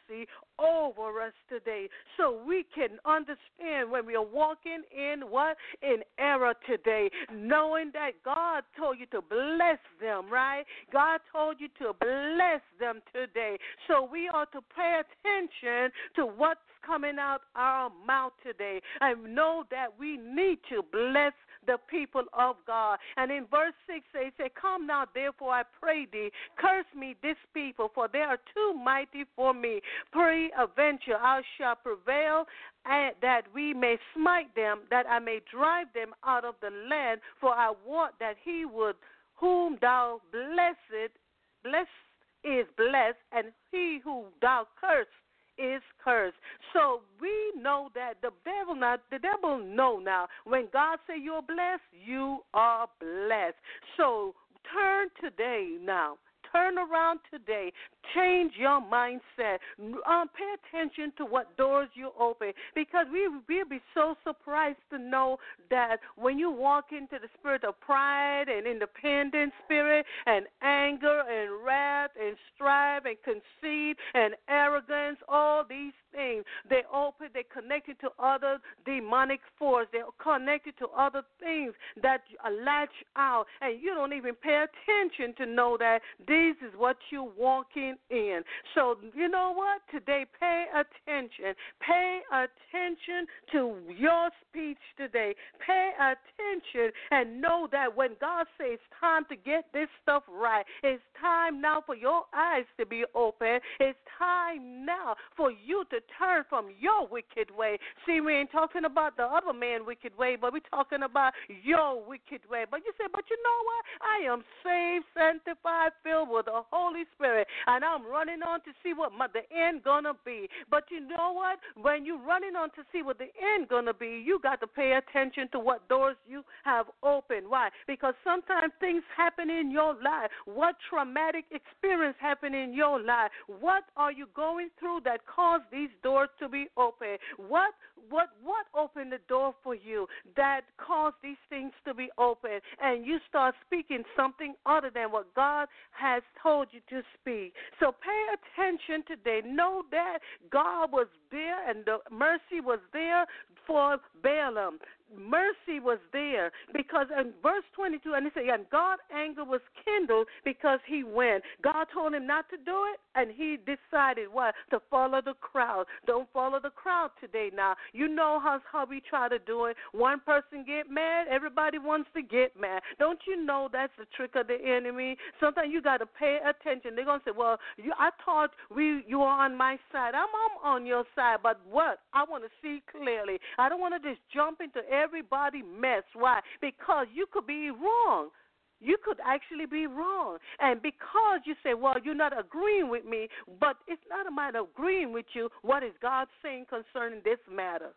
mercy over us today, so we can understand when we are walking in what? In error today, knowing that God told you to bless them, right? God told you to bless them today. So we ought to pay attention to what's coming out our mouth today and know that we need to bless the people of God. And in verse six, they say, come now, therefore, I pray thee, curse me this people, for they are too mighty for me. Peradventure I shall prevail, and that we may smite them, that I may drive them out of the land, for I want that he would, whom thou blessed, blessed is blessed, and he who thou cursed is cursed. So we know that the devil not the devil know now when God say you're blessed, you are blessed. So turn today now. Turn around today. Change your mindset. Um, pay attention to what doors you open, because we we'll be so surprised to know that when you walk into the spirit of pride and independent spirit and anger and wrath and strife and conceit and arrogance, all these things, they open, they're connected to other demonic force. They're connected to other things that latch out, and you don't even pay attention to know that this is what you're walking in. So you know what? Today, pay attention. Pay attention to your speech today. Pay attention and know that when God says it's time to get this stuff right, it's time now for your eyes to be open. It's time now for you to turn from your wicked way. See, we ain't talking about the other man's wicked way, but we're talking about your wicked way. But you say, but you know what? I am saved, sanctified, filled with the Holy Spirit, and I'm running on to see what my, the end gonna be. But you know what? When you're running on to see what the end gonna be, you got to pay attention to what doors you have opened. Why? Because sometimes things happen in your life. What traumatic experience happened in your life? What are you going through that caused these doors to be open? What what what opened the door for you that caused these things to be open, and you start speaking something other than what God has told you to speak? So pay attention today. Know that God was there and the mercy was there for Balaam. Mercy was there because in verse twenty-two, and it said, and God's anger was kindled because he went. God told him not to do it, and he decided what? To follow the crowd. Don't follow the crowd today now. You know how, how we try to do it. One person get mad, everybody wants to get mad. Don't you know that's the trick of the enemy? Sometimes you got to pay attention. They're going to say, well, you, I thought we you were on my side. I'm, I'm on your side, but what? I want to see clearly. I don't want to just jump into everybody mess. Why? Because you could be wrong. You could actually be wrong. And because you say, well, you're not agreeing with me, but it's not a matter of agreeing with you. What is God saying concerning this matter?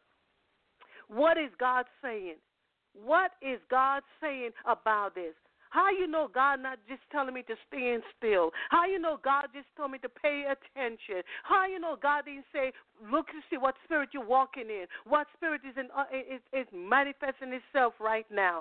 What is God saying? What is God saying about this? How you know God not just telling me to stand still? How you know God just told me to pay attention? How you know God didn't say, look to see what spirit you're walking in, what spirit is, in, uh, is, is manifesting itself right now?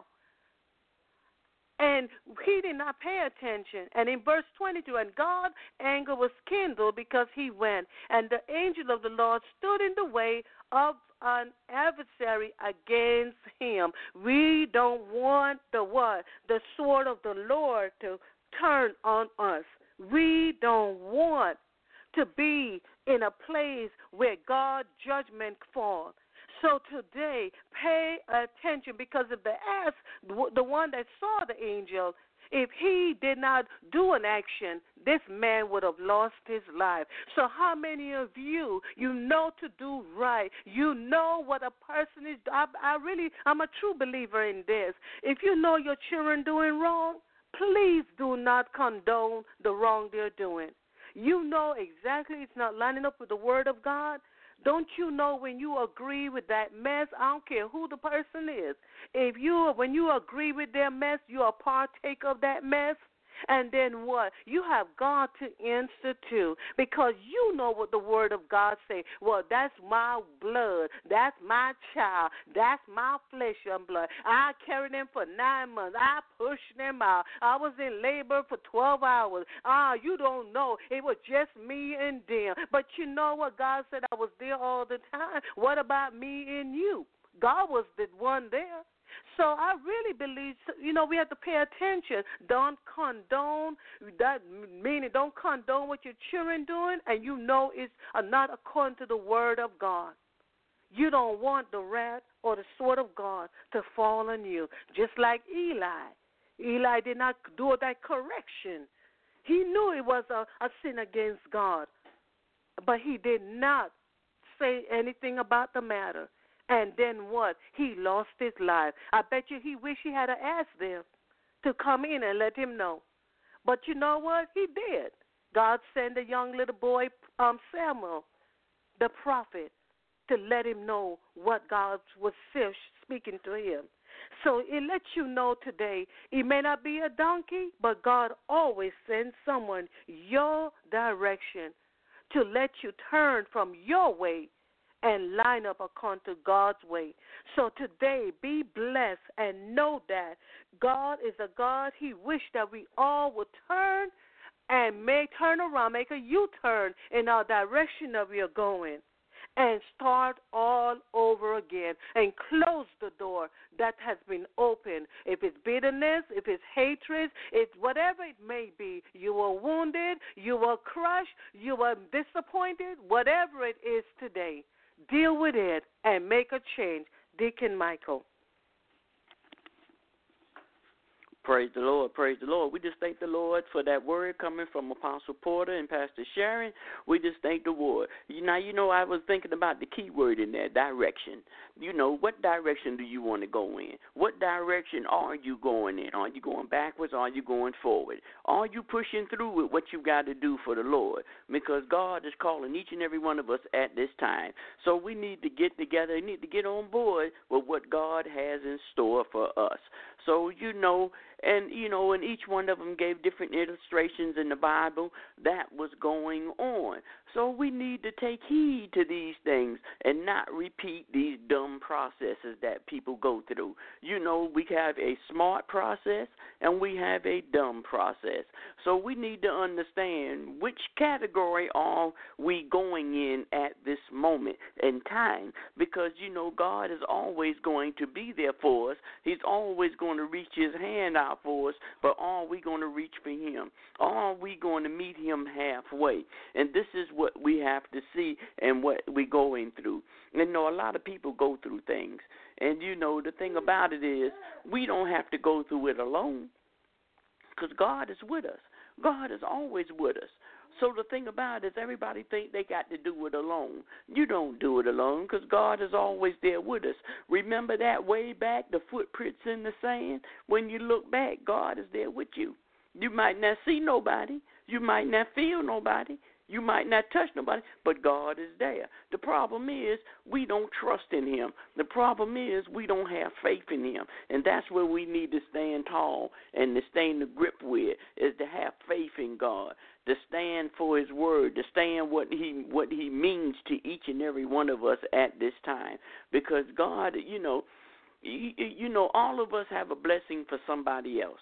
And he did not pay attention. And in verse twenty-two, and God's anger was kindled because he went. And the angel of the Lord stood in the way of an adversary against him. We don't want the what? The sword of the Lord to turn on us. We don't want to be in a place where God's judgment falls. So today, pay attention, because if the ass, the one that saw the angel, if he did not do an action, this man would have lost his life. So how many of you, you know to do right? You know what a person is. I, I really, I'm a true believer in this. If you know your children doing wrong, please do not condone the wrong they're doing. You know exactly it's not lining up with the word of God. Don't you know when you agree with that mess, I don't care who the person is, if you, when you agree with their mess, you are partaker of that mess, And then what? You have God to answer to because you know what the word of God say. Well, that's my blood. That's my child. That's my flesh and blood. I carried them for nine months. I pushed them out. I was in labor for twelve hours. Ah, you don't know. It was just me and them. But you know what? God said I was there all the time. What about me and you? God was the one there. So I really believe, you know, we have to pay attention. Don't condone, that meaning don't condone what your children doing, and you know it's not according to the word of God. You don't want the wrath or the sword of God to fall on you, just like Eli. Eli did not do that correction. He knew it was a, a sin against God, but he did not say anything about the matter. And then what? He lost his life. I bet you he wished he had asked them to come in and let him know. But you know what? He did. God sent a young little boy, um, Samuel, the prophet, to let him know what God was speaking to him. So it lets you know today, it may not be a donkey, but God always sends someone your direction to let you turn from your way and line up according to God's way. So today, be blessed and know that God is a God. He wished that we all would turn and make turn around, make a U-turn in our direction that we are going, and start all over again and close the door that has been opened. If it's bitterness, if it's hatred, it's whatever it may be, you were wounded, you were crushed, you were disappointed, whatever it is today, deal with it and make a change. Deacon Michael. Praise the Lord, praise the Lord. We just thank the Lord for that word coming from Apostle Porter and Pastor Sharon. We just thank the Lord. Now, you know, I was thinking about the key word in there, direction. You know, what direction do you want to go in? What direction are you going in? Are you going backwards or are you going forward? Are you pushing through with what you got to do for the Lord? Because God is calling each and every one of us at this time. So we need to get together, we need to get on board with what God has in store for us. So, you know, and, you know, and each one of them gave different illustrations in the Bible that was going on. So we need to take heed to these things and not repeat these dumb processes that people go through. You know, we have a smart process and we have a dumb process. So we need to understand which category are we going in at this moment in time, because, you know, God is always going to be there for us. He's always going to reach his hand out for us, but are we going to reach for him? Are we going to meet him halfway? And this is what we have to see and what we're going through. And, you know, a lot of people go through things. And, you know, the thing about it is we don't have to go through it alone, because God is with us. God is always with us. So the thing about it is everybody think they got to do it alone. You don't do it alone, because God is always there with us. Remember that way back, the footprints in the sand? When you look back, God is there with you. You might not see nobody. You might not feel nobody. You might not touch nobody, but God is there. The problem is we don't trust in him. The problem is we don't have faith in him. And that's where we need to stand tall and to stay in the grip with, is to have faith in God, to stand for his word, to stand what he what he means to each and every one of us at this time. Because God, you know, you, you know, all of us have a blessing for somebody else,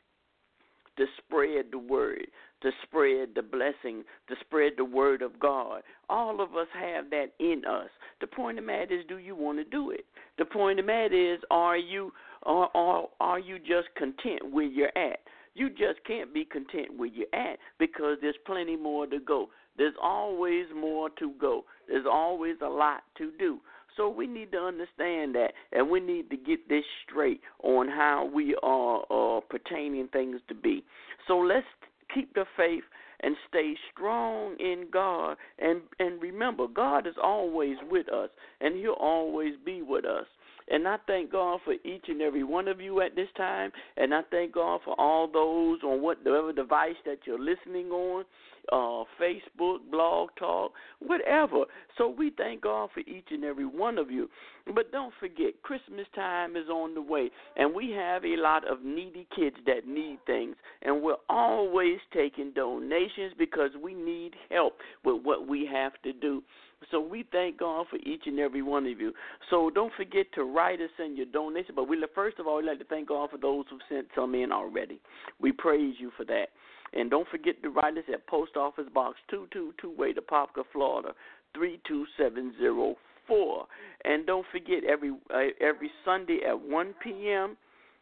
to spread the word, to spread the blessing, to spread the word of God. All of us have that in us. The point of the matter is, do you want to do it? The point of the matter is, are you, are, are, are you just content where you're at? You just can't be content where you're at, because there's plenty more to go. There's always more to go. There's always a lot to do. So we need to understand that, and we need to get this straight on how we are uh, pertaining things to be. So let's keep the faith and stay strong in God. And, and remember, God is always with us, and he'll always be with us. And I thank God for each and every one of you at this time, and I thank God for all those on whatever device that you're listening on. uh, Facebook, Blog Talk, whatever. So we thank God for each and every one of you. But don't forget, Christmas time is on the way, and we have a lot of needy kids that need things, and we're always taking donations because we need help with what we have to do. So we thank God for each and every one of you. So don't forget to write us in your donation. But we first of all, we'd like to thank God for those who've sent some in already. We praise you for that. And don't forget to write us at Post Office Box two two two eight, Apopka, Florida, three two seven zero four. And don't forget, every uh, every Sunday at one p.m.,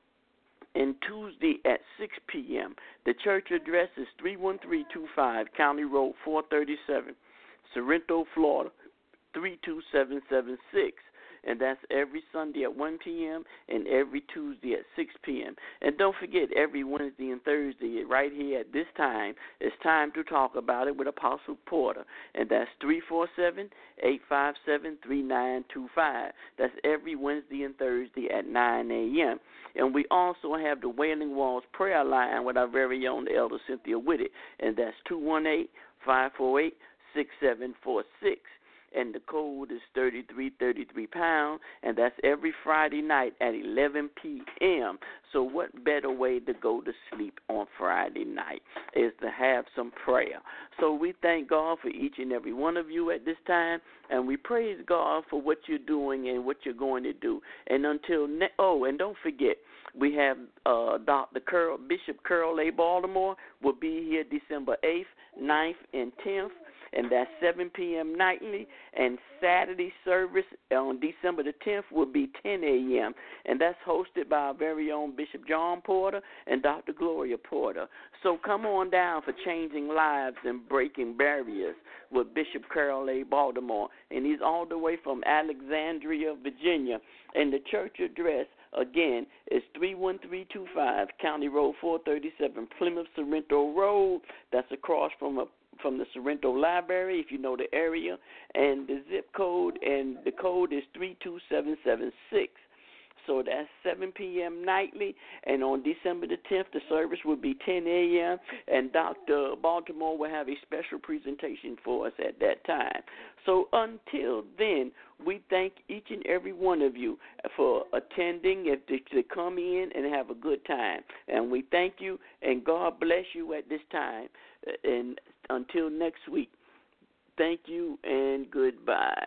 and Tuesday at six p.m., the church address is three one three two five County Road four thirty-seven, Sorrento, Florida, three two seven seven six. And that's every Sunday at one p.m. and every Tuesday at six p.m. And don't forget, every Wednesday and Thursday right here at this time, it's time to talk about it with Apostle Porter. And that's three four seven, eight five seven, three nine two five. That's every Wednesday and Thursday at nine a.m. And we also have the Wailing Walls prayer line with our very own Elder Cynthia Whitted. And that's two one eight, five four eight, six seven four six. And the code is thirty-three thirty-three pound, and that's every Friday night at eleven p.m. So what better way to go to sleep on Friday night is to have some prayer. So we thank God for each and every one of you at this time, and we praise God for what you're doing and what you're going to do. And until ne- oh, and don't forget, we have uh, Doctor Curl, Bishop Curl A. Baltimore will be here December eighth, ninth, and tenth. And that's seven p.m. nightly, and Saturday service on December the tenth will be ten a.m., and that's hosted by our very own Bishop John Porter and Doctor Gloria Porter. So come on down for changing lives and breaking barriers with Bishop Carol A. Baltimore, and he's all the way from Alexandria, Virginia, and the church address again, it's three one three two five County Road four thirty-seven, Plymouth Sorrento Road. That's across from a from the Sorrento Library, if you know the area, and the zip code, and the code is three two seven seven six. So that's seven p.m. nightly, and on December the tenth, the service will be ten a.m., and Doctor Baltimore will have a special presentation for us at that time. So until then, we thank each and every one of you for attending, if to come in and have a good time. And we thank you, and God bless you at this time. And until next week, thank you and goodbye.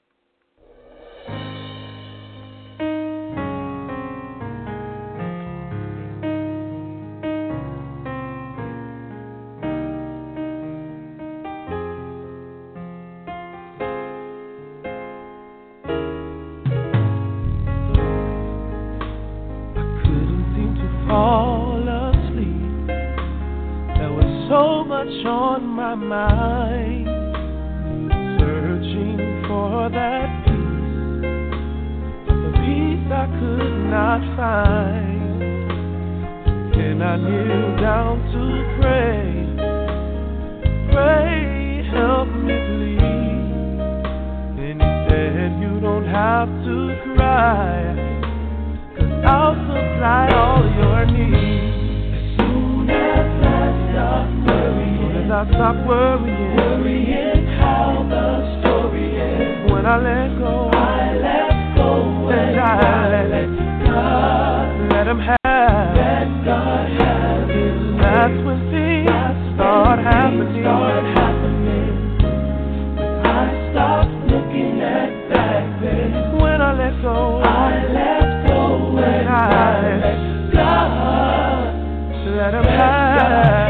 On my mind, searching for that peace, the peace I could not find. Then I kneel down to pray, pray, help me please. Then he said, you don't have to cry, 'cause I'll supply all your needs. As soon as I stop I stop worrying, worrying how the story ends. When I let go, I let go, and I let, let God, let Him have, let God have His way. That's when things That's start when happening. Things start happening. I stop looking at back then. When I let go, I let go, and I let God, let Him have.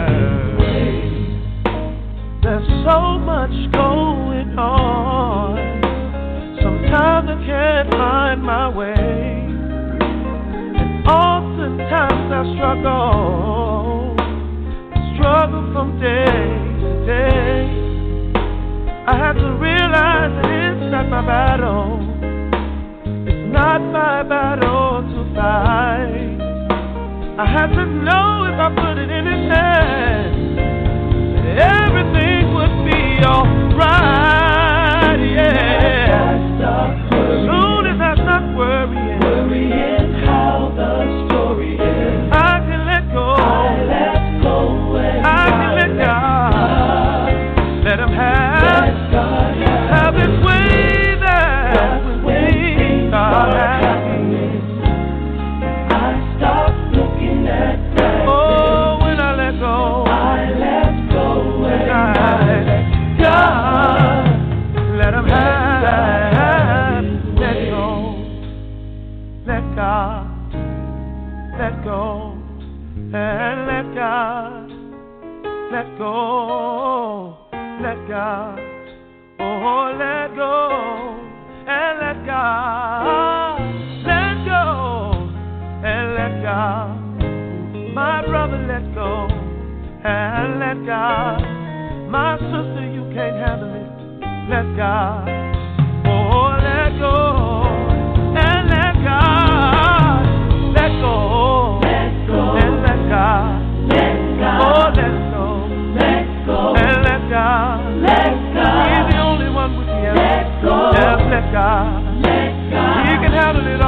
There's so much going on. Sometimes I can't find my way, and oftentimes I struggle, struggle from day to day. I have to realize that it's not my battle, it's not my battle to fight. I have to know if I put it in His hands, everything would be alright, yeah. As soon as I stop worrying, worrying how the story is, I can let go, I let go, and I can let God. let go, let God. Oh, let go and let God. Let go and let God. My brother, let go and let God. My sister, you can't handle it. Let God. Oh, let go and let God. Let go, let go and let God. Let God. Oh, let go, let go and let God. Let God. He's the only one with the answer. Let go. Just let God. Let God. He can handle it